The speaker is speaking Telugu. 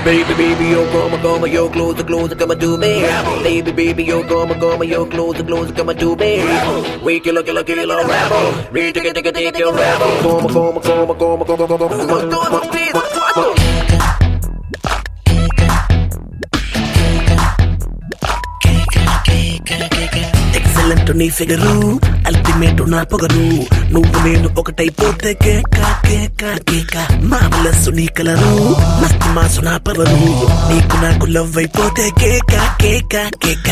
Baby, baby, yo, come, yo, closer, come and do me. Baby, baby, yo, come, yo, closer, come and do me. We kill a rebel. We take a rebel. Come. Excellent నీ ఫిగరు, అల్టిమేట్ నా పొగరు. నువ్వు నేను ఒకటైపోతే కేక కేక కేక. మామలస్సు నీ కలరు, మస్తు మాసు నా పవరు. నీకు నాకు లవ్ అయిపోతే కేక కేక కేక.